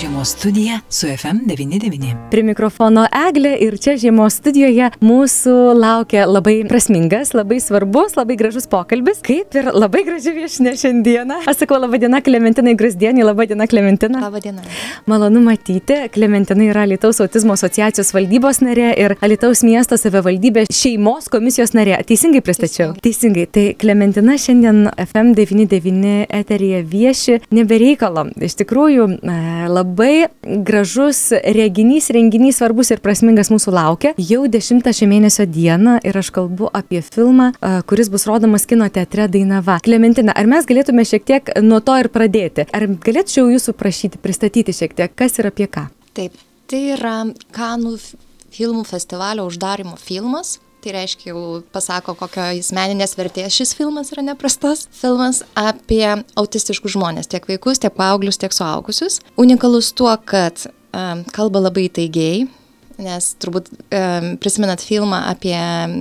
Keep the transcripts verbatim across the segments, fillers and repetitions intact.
Žiemos studija su F M devyni devyni. Prie mikrofono Eglė ir čia Žiemos studijoje mūsų laukia labai prasmingas, labai svarbus, labai gražus pokalbis, kaip ir labai graži viešnia šiandieną. Aš sakau, laba diena Klementinai Gruzdienei, laba diena Klementina. Laba diena. Malonu matyti. Klementina yra Alytaus autizmo asociacijos valdybos narė ir Alytaus miesto savivaldybės šeimos komisijos narė. Teisingai pristačiau? Teisingai. Tai Klementina šiandien F M devyni devyni eteryje vieši nebereikalo. Iš tikrųjų, labai gražus reginys, renginys svarbus ir prasmingas mūsų laukia. Jau dešimtą šio mėnesio dieną ir aš kalbu apie filmą, kuris bus rodomas kino teatre Dainava. Klementina, ar mes galėtume šiek tiek nuo to ir pradėti? Ar galėčiau jūsų prašyti pristatyti šiek tiek, kas ir apie ką? Taip, tai yra Kanų filmų festivalio uždarimo filmas. Tai reiškia, jau pasako, kokio jis meninės vertės šis filmas yra neprastas. Filmas apie autistiškus žmonės, tiek vaikus, tiek paauglius, tiek suaugusius. Unikalus tuo, kad um, kalba labai įtaigiai, nes turbūt um, prisimenat filmą apie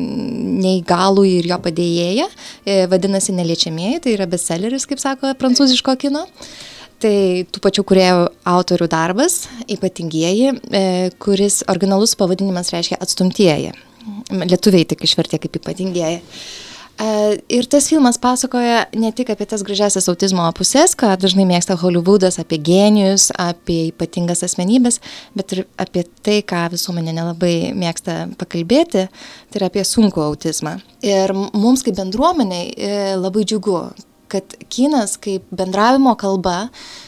neįgalų ir jo padėjėją, e, vadinasi Neliečiamieji, tai yra bestselleris, kaip sako, prancūziško kino. Tai tų pačių kūrėjų autorių darbas, ypatingieji, e, kuris originalus pavadinimas reiškia atstumtieji. Lietuviai tik išvertė kaip ypatingieji. Ir tas filmas pasakoja ne tik apie tas gražiasias autizmo pusės, ką dažnai mėgsta Hollywoodas, apie genijus, apie ypatingas asmenybės, bet ir apie tai, ką visuomenė nelabai mėgsta pakalbėti, tai yra apie sunkų autizmą. Ir mums kaip bendruomeniai labai džiugu, kad kinas kaip bendravimo kalba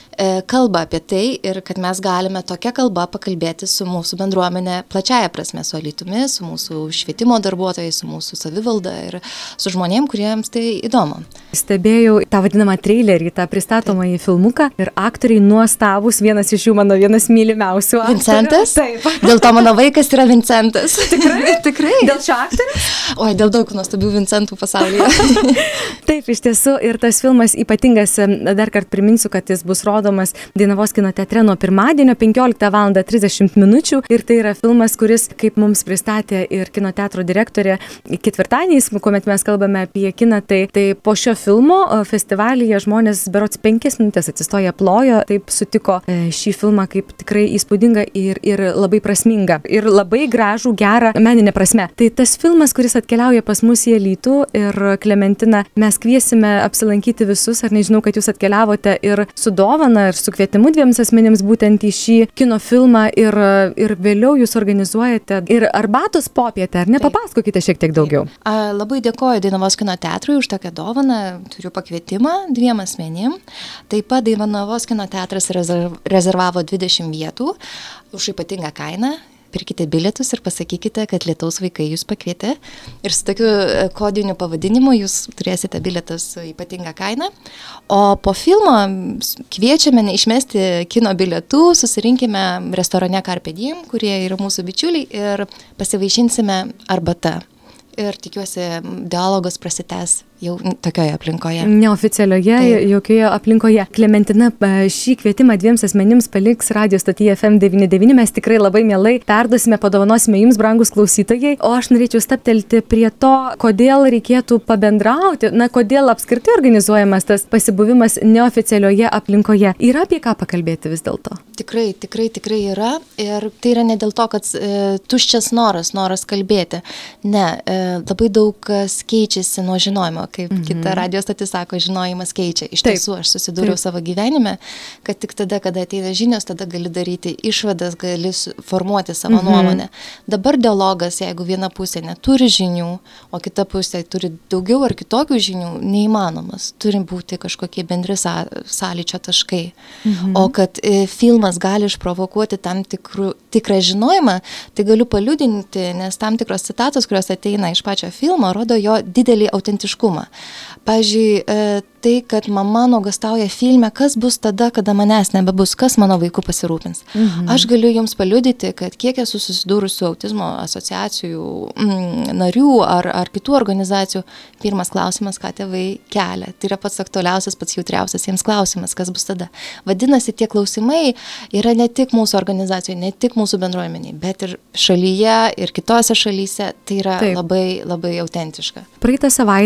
kalba apie tai ir kad mes galime tokia kalba pakalbėti su mūsų bendruomenė plačiaja prasme, su Alytumi, su mūsų švietimo darbuotojais, su mūsų savivalda ir su žmonėm, kuriems tai įdomu. Stebėjau tą vadinamą trailerį, tą pristatomąjį filmuką ir aktoriai nuostabūs, vienas iš jų mano vienas mylimiausių aktorių. Vincentas? Taip. Dėl to mano vaikas yra Vincentas. Tikrai? Tikrai. Dėl šio aktorių? Oi, dėl daug nuostabių Vincentų pasaulyje. Taip, iš tiesų ir tas filmas ypatingas, dar kart priminsiu, kad jis bus rodomas Dainavos kino teatre nuo pirmadienio penkioliktą valandą trisdešimt minučių ir tai yra filmas, kuris, kaip mums pristatė ir kino teatro direktorė ketvirtadieniais, kuomet mes kalbame apie kiną, tai, tai po šio filmo festivalyje žmonės berods penkias minutės atsistoję plojo, taip sutiko šį filmą kaip tikrai įspūdingą ir, ir labai prasmingą ir labai gražų, gerą meninę prasme. Tai tas filmas, kuris atkeliauja pas mus į Alytų ir Klementina, mes kviesime apsilankyti visus, ar nežinau, kad jūs atkeliavote ir su dovana, ir su kvietimu dviems asmenims būtent į šį kino filmą ir, ir vėliau jūs organizuojate ir arbatos popietę, ar ne? Papasakokite šiek tiek daugiau. A, labai dėkoju Dainavos kino teatrui už tokią dovaną, turiu pakvietimą dviem asmenim. Taip pat Dainavos kino teatras rezerv, rezervavo dvidešimt vietų už ypatingą kainą. Pirkite bilietus ir pasakykite, kad Lietaus vaikai jūs pakvietė. Ir su tokiu kodiniu pavadinimu jūs turėsite bilietus su ypatinga kaina. O po filmo kviečiame neišmesti kino bilietų, susirinkime restorane Carpe Diem, kurie yra mūsų bičiuliai, ir pasivaišinsime arbata. Ir tikiuosi, dialogas prasitęs jau tokioje aplinkoje. Neoficialioje, Taip. jokioje aplinkoje. Klementina šį kvietimą dviems asmenims paliks radio stotyje F M devyni devyni. Mes tikrai labai mielai perduosime, padovanosime jums, brangus klausytojai. O aš norėčiau staptelti prie to, kodėl reikėtų pabendrauti, na, kodėl apskritai organizuojamas tas pasibuvimas neoficialioje aplinkoje. Yra apie ką pakalbėti vis dėlto? Tikrai, tikrai, tikrai yra. Ir tai yra ne dėl to, kad e, tuščias noras, noras kalbėti. Ne, e, labai daug kas keičiasi nuo žinojimo. Kaip mm-hmm. kita radio stotis sako, žinojimas keičia. Iš Taip. tiesų, aš susidūriau Taip. savo gyvenime, kad tik tada, kada ateina žinios, tada gali daryti išvadas, gali formuoti savo mm-hmm. nuomonę. Dabar dialogas, jeigu viena pusė neturi žinių, o kita pusė turi daugiau ar kitokių žinių, neįmanomas. Turi būti kažkokie bendri sąlyčio taškai. Mm-hmm. O kad e, filmas gali išprovokuoti tam tikrų, tikrą žinojimą, tai galiu paliudinti, nes tam tikros citatos, kurios ateina iš pačio filmo, rodo jo didelį autentiškumą. Pavyzdžiui, tai, kad mama nuogastauja filme, kas bus tada, kada manęs nebebus, kas mano vaiku pasirūpins. Mhm. Aš galiu jums paliudyti, kad kiek esu susidūrusi su autizmo asociacijų mm, narių ar, ar kitų organizacijų, pirmas klausimas, ką tėvai kelia. Tai yra pats aktualiausias, pats jautriausias jiems klausimas, kas bus tada. Vadinasi, tie klausimai yra ne tik mūsų organizacijoje, ne tik mūsų bendruomeniai, bet ir šalyje, ir kitose šalyse. Tai yra Taip. labai, labai autentiška. Praeitą savaitę žiūrėjau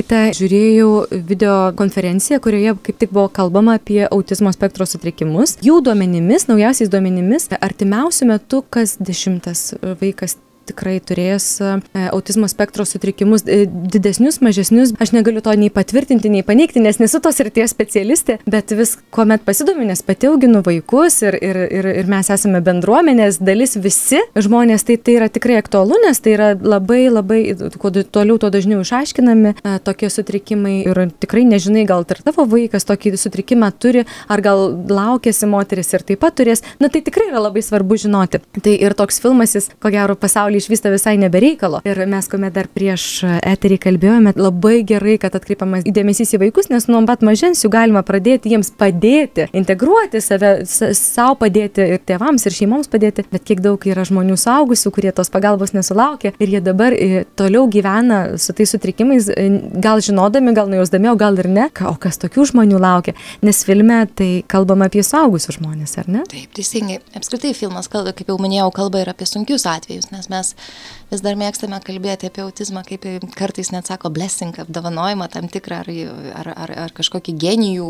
žiūrėjau video konferenciją, kurioje kaip tik buvo kalbama apie autizmo spektro sutrikimus. Jų duomenimis, naujausiais duomenimis, artimiausiu metu kas dešimtas vaikas tikrai turės autizmo spektro sutrikimus, didesnius, mažesnius. Aš negaliu to nei patvirtinti, nei paneigti, nes nesu tos srities specialistė, bet vis, kuomet pasidomiu, nes pati auginu vaikus ir, ir, ir, ir mes esame bendruomenės dalis visi žmonės, tai tai yra tikrai aktualu, nes tai yra labai, labai, kuo toliau, tuo dažniau išaiškinami tokie sutrikimai ir tikrai nežinai, gal ir tavo vaikas tokį sutrikimą turi, ar gal laukiasi moteris ir taip pat turės. Na tai tikrai yra labai svarbu žinoti. Tai ir toks filmas, jis, ko gero, pasaulyje išvysta visai nebereikalo. Ir mes, kuomet dar prieš eterį kalbėjome, labai gerai, kad atkreipiamas dėmesys į vaikus, nes nuo pat mažens jų galima pradėti jiems padėti, integruoti save, savo padėti ir tėvams, ir šeimoms padėti. Bet kiek daug yra žmonių suaugusių, kurie tos pagalbos nesulaukia ir jie dabar toliau gyvena su tais sutrikimais, gal žinodami, gal nujausdami, o gal ir ne. O kas tokių žmonių laukia? Nes filme tai kalbama apie suaugusius žmonės, ar ne? Taip, teisingai. Apskritai filmas, kalba, kaip jau minėjau, kalba ir apie sunkius atvejus, nes mes vis dar mėgstame kalbėti apie autizmą, kaip kartais net sako blessing, apdovanojimą tam tikrą ar, ar, ar, ar kažkokį genijų,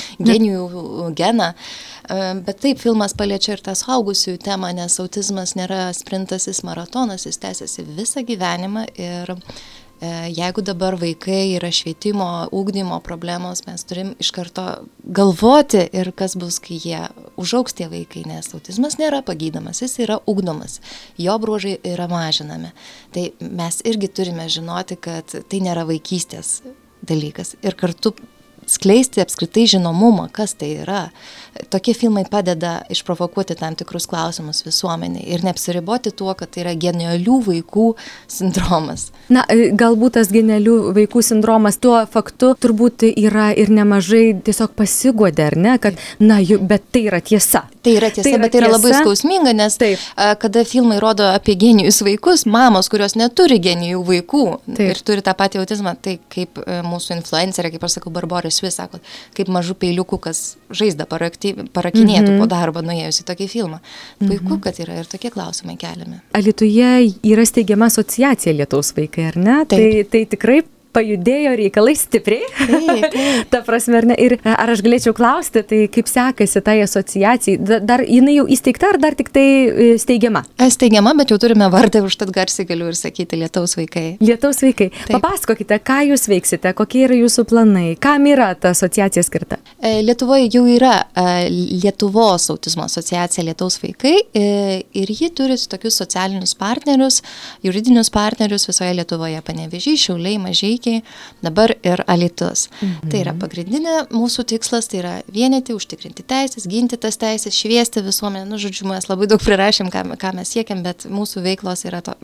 genijų geną. Bet taip, filmas paliečia ir tą suaugusiųjų temą, nes autizmas nėra sprintas, jis maratonas, jis tęsiasi visą gyvenimą ir jeigu dabar vaikai yra švietimo, ugdymo problemos, mes turim iš karto galvoti ir kas bus, kai jie užaugs tie vaikai, nes autizmas nėra pagydomas, jis yra ugdomas, jo bruožai yra mažinami. Tai mes irgi turime žinoti, kad tai nėra vaikystės dalykas ir kartu skleisti apskritai žinomumą, kas tai yra. Tokie filmai padeda išprovokuoti tam tikrus klausimus visuomeniai ir neapsiriboti tuo, kad tai yra genialių vaikų sindromas. Na, galbūt tas genialių vaikų sindromas tuo faktu turbūt yra ir nemažai tiesiog pasiguodė, ar ne, kad, na, bet tai yra tiesa. Tai yra tiesa, tai yra bet tai yra tiesa. Labai skausminga, nes Taip. kada filmai rodo apie genijus vaikus, mamos, kurios neturi genijų vaikų Taip. ir turi tą patį autizmą, tai kaip mūsų influencerė, kaip aš sakau, Barboris vis sako, kaip mažų peiliukų, kas žaizdą parakti, parakinėtų mm-hmm. po darbo nuėjus į tokį filmą. Puiku, mm-hmm. kad yra ir tokie klausimai keliami. Alytuje yra steigiama asociacija Lietaus vaikai, ar ne? Tai, tai tikrai pajudėjo reikalai stipriai. Taip, taip. Ta prasme, ar ne? Ir ar aš galėčiau klausti, tai kaip sekasi tai asociacijai? Dar jinai jau įsteigta ar dar tik tai steigiama? Steigiama, bet jau turime vardą, užtat garsiai galiu ir sakyti Lietaus vaikai. Lietaus vaikai. Taip. Papasakokite, ką jūs veiksite, kokie yra jūsų planai, kam yra ta asociacija skirta? Lietuvoje jau yra Lietuvos autizmo asociacija Lietaus vaikai ir ji turi tokius socialinius partnerius, juridinius partnerius visoje Lietuvoje, Panevėžys, Šiauliai, Mažeikiai, dabar ir Alytus. Mhm. Tai yra pagrindinė mūsų tikslas, tai yra vienyti, užtikrinti teisės, ginti tas teisės, šviesti visuomenę. Nu, žodžiu, mes labai daug prirašėm, ką, ką mes siekiam, bet mūsų veiklos yra to,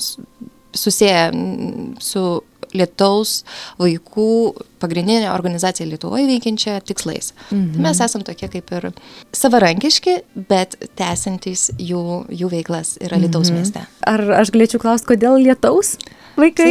susiję su Lietaus vaikų pagrindinė organizacija Lietuvoje veikiančia tikslais. Mhm. Mes esam tokie kaip ir savarankiški, bet tęsiantys jų, jų veiklas yra Lietaus mhm. mieste. Ar aš galėčiau klausti, kodėl Lietaus vaikai?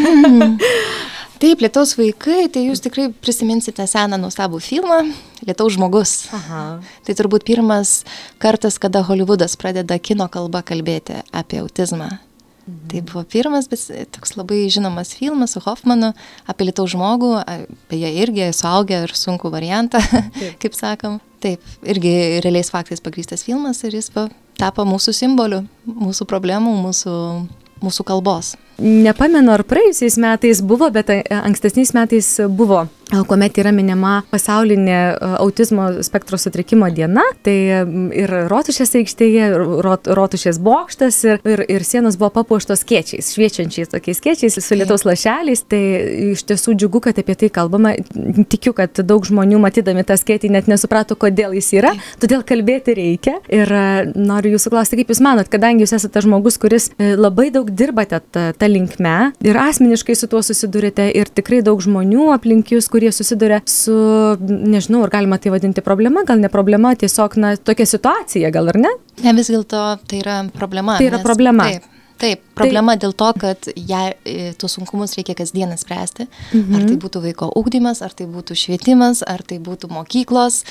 Taip, Lietaus vaikai, tai jūs tikrai prisiminsite seną nuostabų filmą Lietaus žmogus. Aha. Tai turbūt pirmas kartas, kada Hollywoodas pradeda kino kalba kalbėti apie autizmą. Mhm. Tai buvo pirmas, bet toks labai žinomas filmas su Hoffmanu apie Lietaus žmogų, apie jie irgi suaugę ir sunkų variantą, kaip sakom. Taip, irgi realiais faktais pagrįstas filmas ir jis tapo mūsų simboliu, mūsų problemų, mūsų, mūsų kalbos. Nepamenu, ar praėjusiais metais buvo, bet ankstesniais metais buvo, kuomet yra minima pasaulinė autizmo spektro sutrikimo diena, tai ir Rotušės aikštėje, rot, Rotušės bokštas ir, ir, ir sienos buvo papuoštos skėčiais, šviečiančiais tokiais skėčiais su Lietaus lašeliais, tai iš tiesų džiugu, kad apie tai kalbama. Tikiu, kad daug žmonių matydami tą skėtį net nesuprato, kodėl jis yra, todėl kalbėti reikia. Ir noriu jūsų klausti, kaip jūs manot, kadangi jūs esate žmogus, kuris labai daug dirbate tą, tą linkme ir asmeniškai su tuo susidurite ir tikrai daug žmonių aplink jūs, kurie susiduria su, nežinau, ar galima tai vadinti problema, gal ne problema, tiesiog, na, tokia situacija, gal ar ne? Ne, vis dėlto tai yra problema. Tai yra nes, problema. Taip. Taip, problema tai... dėl to, kad jei tuos sunkumus reikia kasdieną spręsti, mhm. ar tai būtų vaiko ugdymas, ar tai būtų švietimas, ar tai būtų mokyklos,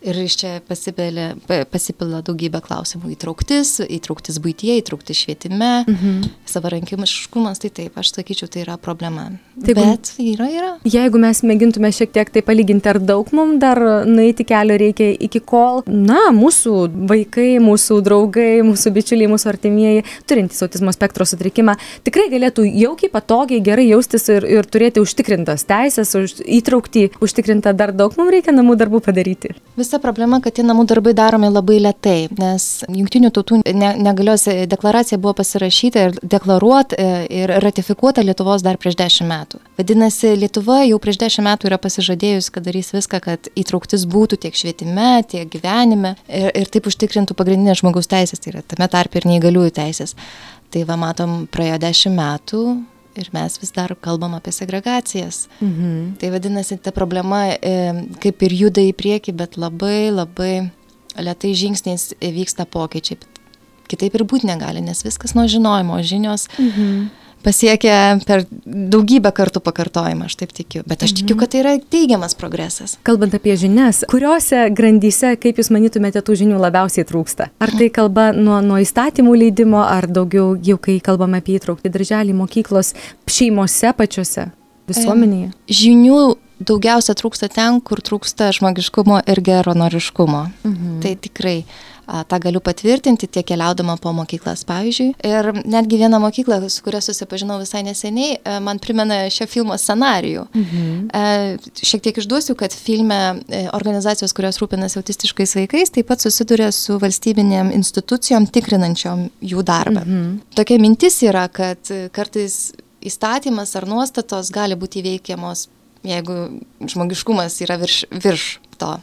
Ir iš čia pasipilė, pasipila daugybė klausimų. Įtrauktis, įtrauktis buityje, įtrauktis švietime, mhm. savarankiškumas, tai taip, aš sakyčiau, tai yra problema. Taip, bet yra, yra. Jeigu mes mėgintume šiek tiek tai palyginti, ar daug mums dar nueiti kelio reikia iki kol, na, mūsų vaikai, mūsų draugai, mūsų bičiuliai, mūsų artimieji, turintys autizmo spektro sutrikimą, tikrai galėtų jaukiai, patogiai, gerai jaustis ir, ir turėti užtikrintas teisės, už, įtraukti, užtikrintą dar daug mums reikia namų darbų padaryti. Visa problema, kad tie namų darbai daromi labai lėtai, nes Jungtinių tautų ne, negalios deklaracija buvo pasirašyta ir deklaruota ir ratifikuota Lietuvos dar prieš dešimt metų. Vadinasi, Lietuva jau prieš dešimt metų yra pasižadėjus, kad darys viską, kad įtrauktis būtų tiek švietime, tiek gyvenime ir, ir taip užtikrintų pagrindinės žmogaus teisės, tai yra tame tarpe ir neįgaliųjų teisės. Tai va, matom, praėjo dešimt metų ir mes vis dar kalbam apie segregacijas. Mhm. Tai vadinasi, ta problema e, kaip ir juda į priekį, bet labai, labai lėtai žingsniais vyksta pokyčiai. Kitaip ir būti negali, nes viskas nuo žinojimo, žinios mhm. pasiekia per daugybę kartų pakartojimą, aš taip tikiu. Bet aš tikiu, kad tai yra teigiamas progresas. Kalbant apie žinias, kuriuose grandyse, kaip jūs manytumėte, tų žinių labiausiai trūksta? Ar tai kalba nuo, nuo įstatymų leidimo, ar daugiau jau kai kalbame apie įtraukti darželį, mokyklos, šeimose pačiose, visuomenėje? Žinių daugiausia trūksta ten, kur trūksta žmogiškumo ir geranoriškumo. Mhm. Tai tikrai. tą galiu patvirtinti, tiek keliaudama po mokyklas, pavyzdžiui. Ir netgi viena mokykla, su kuria susipažinau visai neseniai, man primena šio filmo scenarijų. Mhm. Šiek tiek išduosiu, kad filme organizacijos, kurios rūpinasi autistiškais vaikais, taip pat susiduria su valstybinėm institucijom tikrinančiom jų darbą. Mhm. Tokia mintis yra, kad kartais įstatymas ar nuostatos gali būti įveikiamos, jeigu žmogiškumas yra virš, virš to.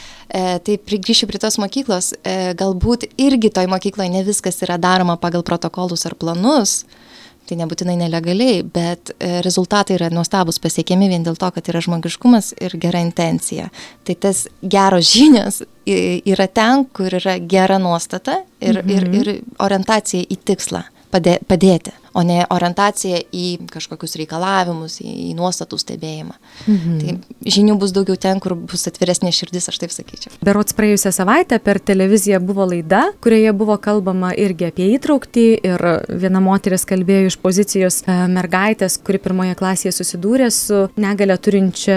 E, tai grįšiu prie tos mokyklos, e, galbūt irgi toj mokykloje ne viskas yra daroma pagal protokolus ar planus, tai nebūtinai nelegaliai, bet e, rezultatai yra nuostabus pasiekiami vien dėl to, kad yra žmogiškumas ir gera intencija. Tai tas geros žinios yra ten, kur yra gera nuostata ir, mhm. ir, ir orientacija į tikslą padė, padėti, o ne orientacija į kažkokius reikalavimus, į, į nuostatų stebėjimą. Mhm. Tai žinių bus daugiau ten, kur bus atviresnė širdis, aš taip sakyčiau. Berods praėjusią savaitę per televiziją buvo laida, kurioje buvo kalbama irgi apie įtrauktį ir viena moteris kalbėjo iš pozicijos mergaitės, kuri pirmoje klasėje susidūrė su negalia turinčia,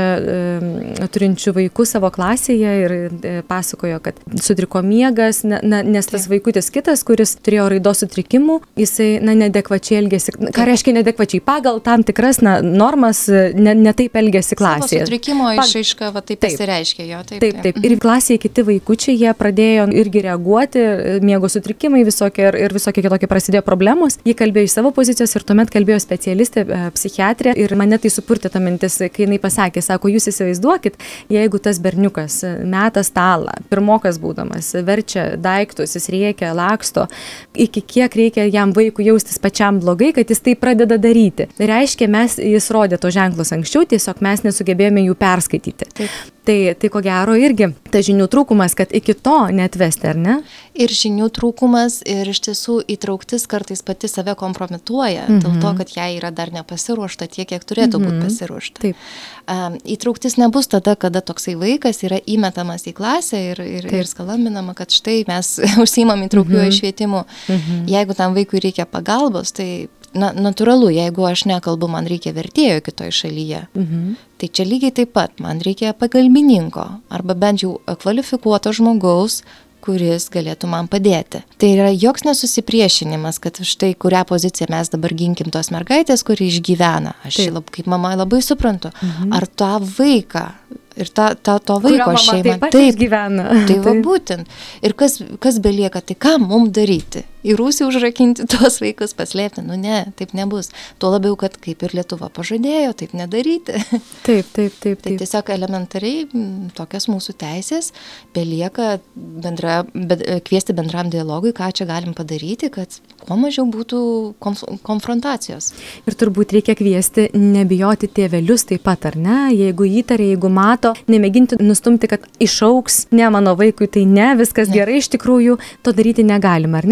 turinčiu vaiku savo klasėje ir pasakojo, kad sutriko miegas, na, nes tas vaikutis kitas, kuris turėjo raidos sutrikimų, jisai na, neadekvačiai elgėsi. Ką reiškia neadekvačiai? Pagal tam tikras na, normas ne, ne taip elgėsi klasėje. Savo sutrikimo išraiška va, taip, taip pasireiškia jo. Taip, taip, taip. Ir klasėje kiti vaikučiai, jie pradėjo irgi reaguoti, miego sutrikimai visokie ir, ir visokie kitokie prasidėjo problemos. Jie kalbėjo iš savo pozicijos ir tuomet kalbėjo specialistė, psichiatrė ir mane tai supurtė ta mintis, kai jinai pasakė, sako, jūs įsivaizduokit, jeigu tas berniukas meta stalą, pirmokas būdamas, verčia daiktus, jis rėkia, laksto, iki kiek reikia jam vaikui jaustis pačiam blogai, kad jis tai pradeda daryti. Tai reiškia, mes, jis rodė to ženklus anksčiau, tiesiog mes nesugebėjome jų perskaityti. Taip. Tai, tai ko gero irgi ta žinių trūkumas, kad iki to neatvesti, ar ne? Ir žinių trūkumas ir iš tiesų įtrauktis kartais pati save kompromituoja, mhm. dėl to, kad jai yra dar nepasiruošta tiek, kiek turėtų mhm. būti pasiruošta. Taip. Um, įtrauktis nebus tada, kada toksai vaikas yra įmetamas į klasę ir, ir, ir skalaminama, kad štai mes užsiimam įtraukiuoju mhm. švietimu. Mhm. Jeigu tam vaikui reikia pagalbos, tai na, natūralu, jeigu aš nekalbu, man reikia vertėjo kitoj šalyje. Mhm. Tai čia lygiai taip pat, man reikia pagalbininko arba bent jau kvalifikuoto žmogaus, kuris galėtų man padėti. Tai yra joks nesusipriešinimas, kad štai kurią poziciją mes dabar ginkim tos mergaitės, kuri išgyvena. Aš lab, kaip mama labai suprantu, mhm. ar tą vaiką ir ta, ta, to vaiko šeima taip, taip gyvena. Tai va būtent. Ir kas, kas belieka, tai ką mums daryti? Į rūsį užrakinti tuos vaikus, paslėpti? Nu ne, taip nebus. Tuo labiau, kad kaip ir Lietuva pažadėjo, taip nedaryti. Taip, taip, taip. taip. Tai tiesiog elementariai tokios mūsų teisės belieka bendra, be, kviesti bendram dialogui, ką čia galim padaryti, kad kuo mažiau būtų konf, konfrontacijos. Ir turbūt reikia kviesti nebijoti tėvelius taip pat, ar ne? Jeigu įtarė, jeigu mato, nemėginti nustumti, kad išauks, ne mano vaikui, tai ne, viskas ne. Gerai, iš tikrųjų to daryti negalima, ar ne? Nes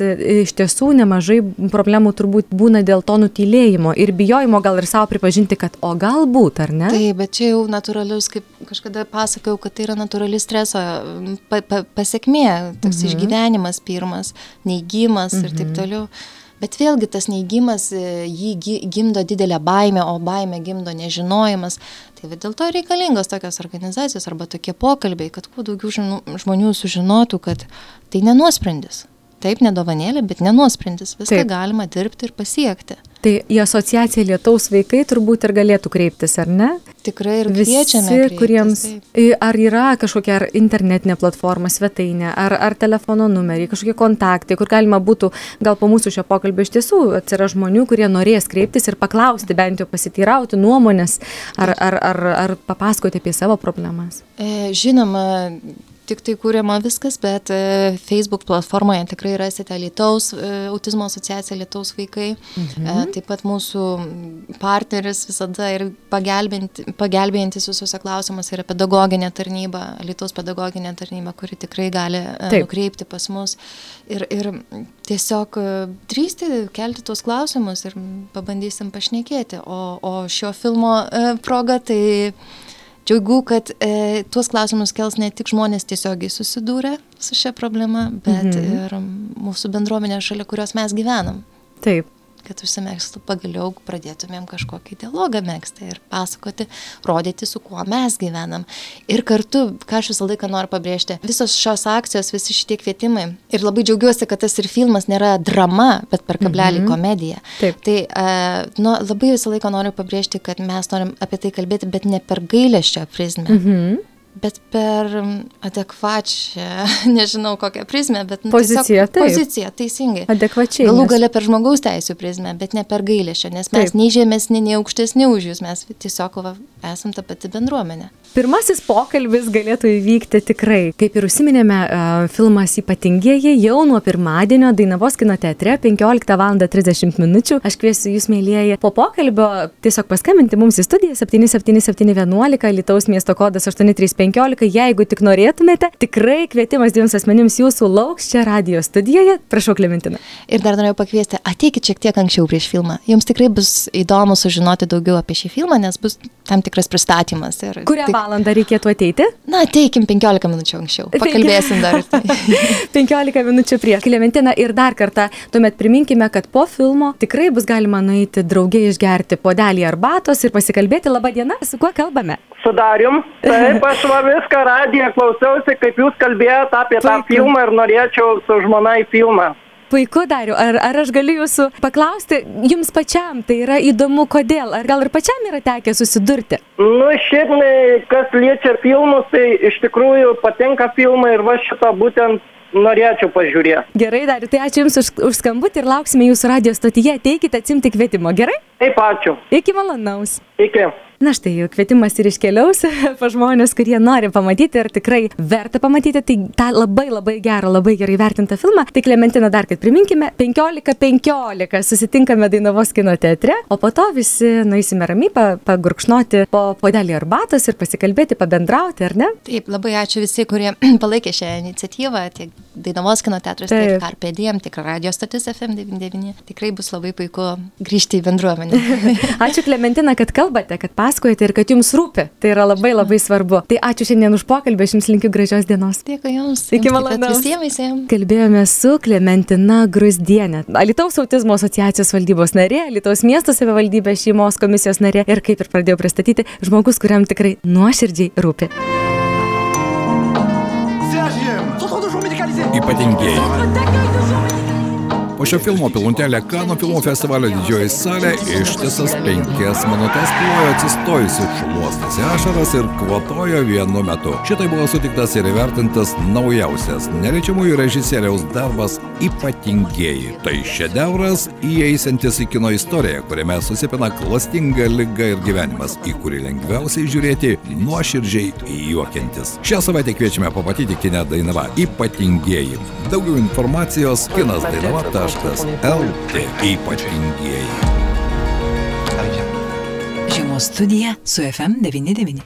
iš tiesų nemažai problemų turbūt būna dėl to nutylėjimo ir bijojimo gal ir savo pripažinti, kad o galbūt, ar ne? Taip, bet čia jau natūralius, kaip kažkada pasakojau, kad tai yra natūrali streso pa, pa, pasiekmė, toks mhm. išgyvenimas pirmas, neigimas mhm. ir taip toliau. Bet vėlgi tas neigimas jį gimdo didelę baimę, o baimę gimdo nežinojimas. Tai dėl to reikalingos tokios organizacijos arba tokie pokalbiai, kad kuo daugiau žmonių sužinotų, kad tai nenuosprendis. Taip, nedovanėlė, bet nenuosprendis. Viską Taip. Galima dirbti ir pasiekti. Tai į asociaciją Lietaus vaikai turbūt ir galėtų kreiptis, ar ne? Tikrai ir kviečiame kreiptis. Kuriems, taip. Ar yra kažkokia ar internetinė platforma, svetainė, ar, ar telefono numeriai, kažkokie kontaktai, kur galima būtų, gal po mūsų šio pokalbio iš tiesų atsiras žmonių, kurie norės kreiptis ir paklausti, bent jau pasiteirauti nuomonės, ar, ar, ar, ar papasakoti apie savo problemas? E, žinoma, tik tai kūriama viskas, bet e, Facebook platformoje tikrai rasite Lietaus e, autizmo asociacija Lietaus vaikai. Mhm. E, taip pat mūsų partneris visada ir pagelbėjantis visuose klausimuose yra pedagoginė tarnyba, Lietaus pedagoginė tarnyba, kuri tikrai gali e, nukreipti pas mus. Ir, ir tiesiog e, drįsti kelti tuos klausimus ir pabandysim pašnekėti. O, o šio filmo e, proga tai džiaugu, kad e, tuos klausimus kels ne tik žmonės tiesiogiai susidūrę su šia problema, bet mhm. ir mūsų bendruomenė, šalia kurios mes gyvenam. Taip. Kad užsimegstų pagaliau, pradėtumėm kažkokį dialogą megzti ir pasakoti, rodyti, su kuo mes gyvenam. Ir kartu, ką aš visą laiką noriu pabrėžti, visos šios akcijos, visi šitie kvietimai. Ir labai džiaugiuosi, kad tas ir filmas nėra drama, bet per kablelį mhm. komedija. Taip. Tai uh, nu, labai visą laiką noriu pabrėžti, kad mes norim apie tai kalbėti, bet ne per gailesčio prizmę. Mhm. Bet per adekvačią, nežinau kokią prizmę, bet nu, poziciją, tiesiog poziciją, teisingai. Adekvačiai. Galų gale per žmogaus teisų prizmę, bet ne per gailesčio, nes mes taip. Nei žemesni, nei aukštesni už jūs, mes tiesiog va, esam ta pati bendruomenė. Pirmasis pokalbis galėtų įvykti tikrai. Kaip ir užsiminėme, filmas Ypatingieji jau nuo pirmadienio Dainavos kino teatre penkioliktą valandą trisdešimt minučių. Aš kviesiu jūs, mėlyjeji, po pokalbio tiesiog paskambinti mums į studiją septyni septyni septyni vienuolika, Lietaus miesto kodas aštuoni trys penkiolika. Jeigu tik norėtumėte, tikrai kvietimas dviems asmenims jūsų lauks čia radijo studijoje. Prašau, Klementina. Ir dar norėjau pakviesti, ateikit šiek tiek anksčiau prieš filmą. Jums tikrai bus įdomu sužinoti daugiau apie šį filmą, nes bus tam tikras pristatymas. Ir Kurią tik... valandą reikėtų ateiti? Na, ateikim penkiolika minučių anksčiau. Pakalbėsim dar. penkiolika minučių prieš. Klementina, ir dar kartą tuomet priminkime, kad po filmo tikrai bus galima nueiti drauge išgerti puodelį arbatos ir pasikalbėti. Labą dieną, su kuo kalbame? Su Darium. Taip, aš va viską radiją klausiausi, kaip jūs kalbėjote apie Puiku. tą filmą ir norėčiau su žmona į filmą. Puiku, Dariu. Ar, ar aš galiu jūsų paklausti, jums pačiam tai yra įdomu, kodėl? Ar gal ir pačiam yra tekę susidurti? Nu, šiaip, kas liečia filmus, tai iš tikrųjų patinka filmai ir va šitą būtent norėčiau pažiūrėti. Gerai, Dariu, tai ačiū Jums už, už skambutį ir lauksime Jūsų radijo stotyje. Ateikite atsimti kvietimo, gerai? Taip, ačiū. Iki malonaus. Iki. Na štai, jau kvietimas ir iškeliaus pa žmonės, kurie nori pamatyti ir tikrai verta pamatyti tai tą labai labai gerą, labai gerai vertintą filmą. Tai Klementina, dar kad priminkime, penkiolika penkiolika susitinkame Dainavos kino teatre, o po to visi nueisime ramiai pagurkšnoti po puodelį arbatos ir pasikalbėti, pabendrauti, ar ne? Taip, labai ačiū visi, kurie palaikė šią iniciatyvą, tiek Dainavos kino teatras, tiek Carpe Diem, tiek radio stotis F M devyniasdešimt devyni. Tikrai bus labai puiku grįžti į bendruomenę. Ačiū, Klementina, kad kalbate, kad pasakojate ir kad jums rūpi. Tai yra labai labai svarbu. Tai ačiū šiandien už pokalbį, aš jums linkiu gražios dienos. Dėkui jums. Iki malonaus. Visiems visiems. Kalbėjome su Klementina Gruzdienė, Alytaus autizmo asociacijos valdybos narė, Alytaus miesto savivaldybės šeimos komisijos narė ir, kaip ir pradėjau pristatyti, žmogus, kuriam tikrai nuoširdžiai rūpi. Ypatingieji. Po šio filmo pilnutėlė Kanų filmų festivalio didžioji salė ištisas penkias minutės plojo atsistojusi, šluostėsi ašaras ir kvatojo vienu metu. Šitai buvo sutiktas ir įvertintas naujausias neliečiamųjų režisieriaus darbas Ypatingieji. Tai šedevras įeisiantis į kino istoriją, kuriame susipina klastinga liga ir gyvenimas, į kurį lengviausiai žiūrėti nuoširdžiai juokiantis. Šią savaitę kviečiame pamatyti kiną Dainava Ypatingieji. Daugiau informacijos kinas dainava taškas el tė. Ypatingieji. Žiemos studija su F M devyniasdešimt devyni.